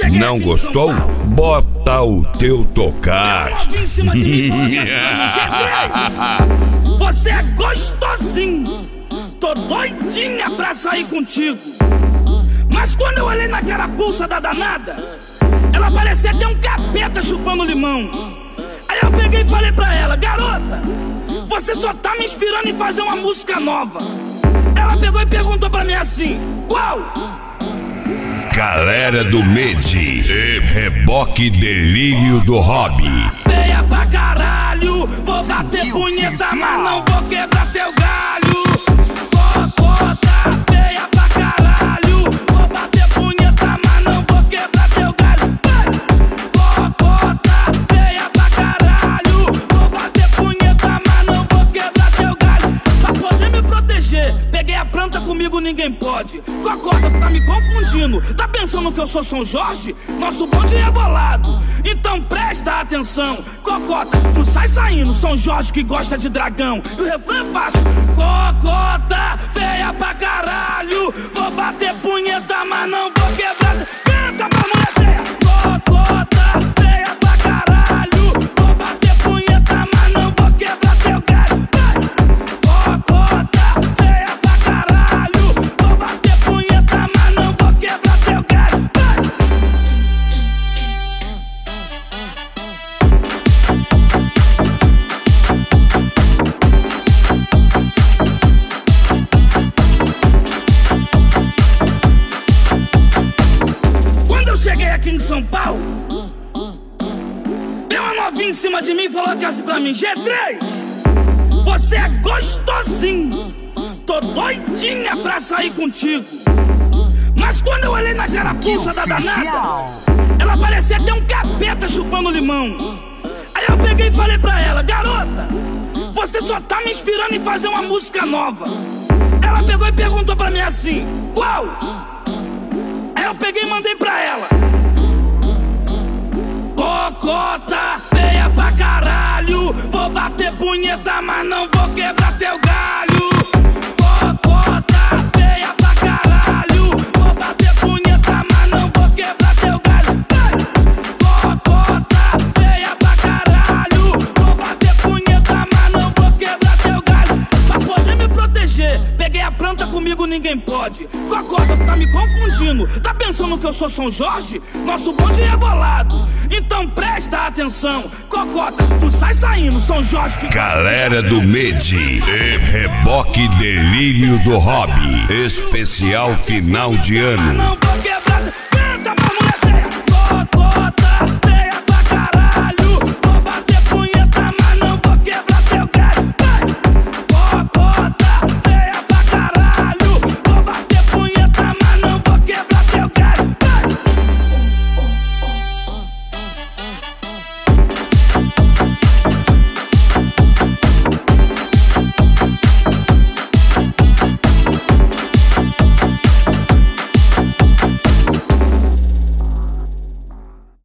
Não gostou? Bota o teu tocar. Você é gostosinho, tô doidinha pra sair contigo. Mas quando eu olhei na carapuça da danada, ela parecia até um capeta chupando limão. Aí eu peguei e falei pra ela: garota, você só tá me inspirando em fazer uma música nova. Ela pegou e perguntou pra mim assim: qual? Galera do Medi, Reboque Delírio do Hobby. Feia pra caralho, vou bater punheta, mas não vou quebrar teu galho. Cocota, feia pra caralho, vou bater punheta, mas não vou quebrar teu galho. Cocota, feia pra caralho, vou bater punheta, mas não vou quebrar teu galho. Pra poder me proteger, peguei a planta, comigo ninguém pode. Cocota, tá me confundindo, tá pensando que eu sou São Jorge? Nosso bonde é bolado, então presta atenção. Cocota, tu sai saindo, São Jorge que gosta de dragão. E o refrão é fácil: cocota, feia pra caralho, vou bater punheta, mas não vou quebrar. Canta pra mulher feia. Cocota, feia pra caralho, vou bater punheta, mas não vou quebrar teu galho. Cocota, feia pra caralho, vou bater punheta, mas não vou quebrar teu galho. Quando eu cheguei aqui em São Paulo, veio uma novinha em cima de mim e falou que assim pra mim: G3, você é gostosinho, tô doidinha pra sair contigo. Mas quando eu olhei na carapuça da danada, ela parecia até um capeta chupando limão. Aí eu peguei e falei pra ela: garota, você só tá me inspirando em fazer uma música nova. Ela pegou e perguntou pra mim assim: qual? Aí eu peguei e mandei pra ela: cocota, feia pra caralho, vou bater punheta, mas não vou quebrar teu galho. Cocota, feia pra caralho, vou bater punheta, mas não vou quebrar teu galho. Cocota, feia pra caralho, vou bater punheta, mas não vou quebrar teu galho. Pra poder me proteger, peguei a planta, comigo ninguém pode. Cocota, tá me confundindo, tá pensando que eu sou São Jorge? Nosso bonde é bolado, então presta atenção. Cocota, tu sai saindo, São Jorge que... Galera do Medi, Reboque Delírio do Hobby, especial final de ano. Não vou quebrar